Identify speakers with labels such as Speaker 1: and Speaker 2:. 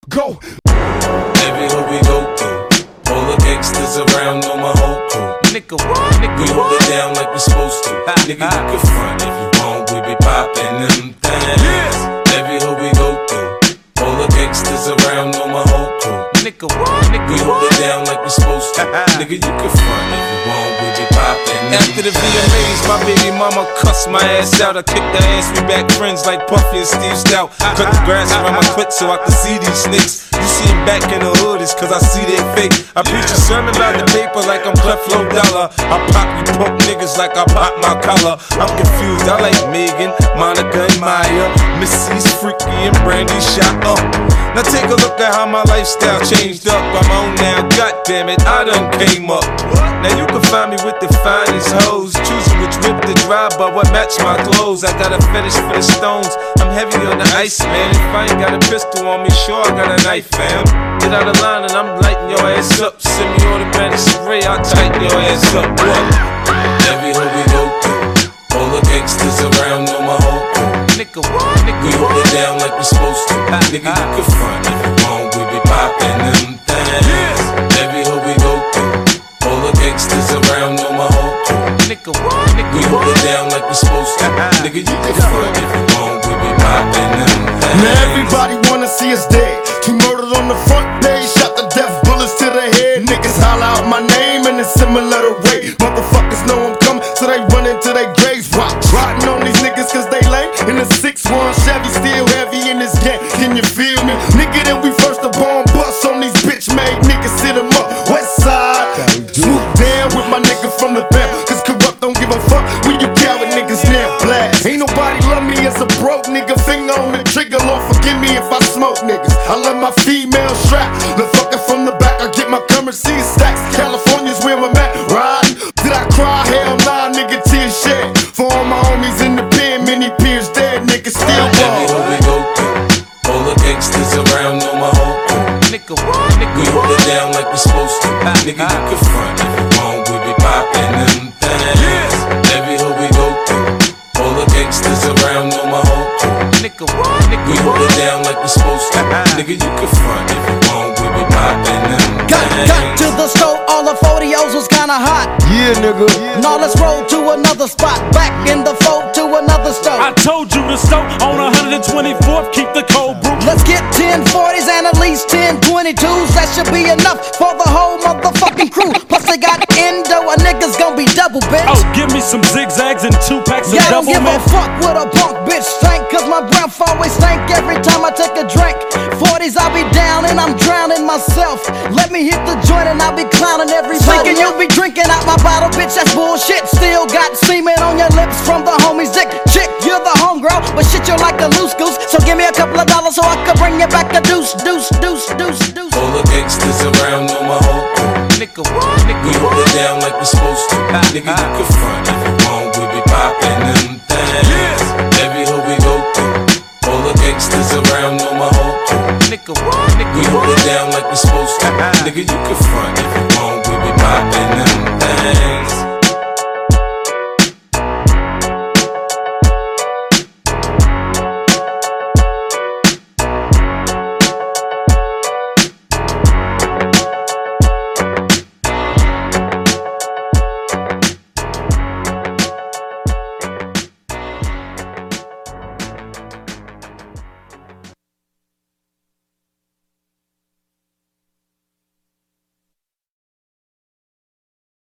Speaker 1: Go.
Speaker 2: Every hood we go through, all the gangsters around know my whole crew.
Speaker 3: Nigga, what? Nigga,
Speaker 2: we hold it down like we supposed to. Nigga, you can front if you want, we be poppin' them things. Yeah. Every hood we go through, all the gangsters around know my whole crew.
Speaker 3: Nigga, what? Nigga,
Speaker 2: we hold it down like we supposed to. Nigga, you can front if you want, we be poppin' them.
Speaker 3: After the VMAs, my baby mama cussed my ass out. I kicked her ass, we back friends like Puffy and Steve Stout. Cut the grass around my foot so I could see these snakes. You see him back in the hood, it's cause I see they fake. I preach a sermon about the paper like I'm Cleflo Dollar. I pop you punk niggas like I pop my collar. I'm confused, I like Megan, Monica and Maya, Missy's freaky and Brandy shot up. Now take a look at how my lifestyle changed up. I'm on now, goddammit, I done came up. Now you can find me with the finest hoes, choosing which whip to drive, but what match my clothes. I got a fetish for the stones, I'm heavy on the ice, man. If I ain't got a pistol on me, sure I got a knife, fam. Get out of line and I'm lighting your ass up. Semi-automatic spray, I'll tighten your ass up. What?
Speaker 2: Every hood we go through, all the gangsters around know my whole crew.
Speaker 3: Nigga, what? Nigga,
Speaker 2: we hold it down like we supposed to. Nigga, you can front if you want, we be poppin' them things. Every hood we go through, all the gangsters around know my whole crew.
Speaker 3: Nigga, what? Nigga,
Speaker 2: we hold it down like we supposed to. Nigga, you can front if you want, we be poppin' them things.
Speaker 1: Now everybody wanna see us dead. Two murdered on the front page, shot the death bullets to the head. Niggas holler out my name and it's similar to rape. Motherfuckers know I'm coming, so they run into their graves. Riding on these niggas cause they lame. In the 6-1 Chevy, still heavy in this game. Can you feel me? Nigga, that we first the bomb bust on these bitch made niggas, sit them up. West side, swoop down with my nigga from the bell. Cause corrupt don't give a fuck when you coward niggas now blast. Ain't nobody love me as a broke nigga. Finger on the trigger, Lord forgive me if I smoke niggas. I love my female strap. The fucker from the back, I get my currency stacks. California's where I'm at, riding. Did I cry? Hell nah, nigga, tears shed. For all my homies in the pen, many peers dead, niggas still
Speaker 2: ball. Every hood we go through, all the gangsters around know my whole crew.
Speaker 3: Nigga, what? Nigga,
Speaker 2: we hold it down like we supposed to. Nigga, you can front if you want, we be poppin' them things. Every hood we go through, all the gangsters around know my whole crew.
Speaker 3: Nigga, what? Nigga,
Speaker 2: we hold it down like we supposed to. Nigga, you can front if you want, we be poppin' them things.
Speaker 4: Got to the stove, all the 40s was kinda hot.
Speaker 1: Yeah, nigga.
Speaker 4: Now let's roll to another spot. Back in the fold to another stove.
Speaker 5: I told you to stove on 124th, keep the cold brew.
Speaker 4: Let's get 10 40s and at least 10 22s. That should be enough for the whole motherfucking crew. Plus they got endo, a nigga's gonna be double, bitch.
Speaker 5: Oh, give me some zigzags and 2 packs of
Speaker 4: yeah,
Speaker 5: double
Speaker 4: don't give
Speaker 5: mint.
Speaker 4: a fuck with a punk bitch stank. Cause my breath always stank every time I take a drink. 40s I'll be down and I'm drowning myself. Let me hit the joint and I'll be clowning everybody. Thinking you'll be drinking out my bottle, bitch, that's bullshit. Still got semen on your lips from the homie's dick. Chick, you're the homegirl, but shit, you're like a loose goose. So give me a couple of dollars so I can bring you back a deuce, deuce, deuce, deuce, deuce.
Speaker 2: All the gangsters around know my whole crew.
Speaker 3: Nigga, what? Nigga,
Speaker 2: we hold it down like we supposed to. Nigga, you can front if you want, we be poppin' them things. Every hood we go through, all the gangsters around know my whole crew.
Speaker 3: Nigga, what? Nigga,
Speaker 2: we hold it down like we supposed to. Nigga, you can front if you want, we be poppin' them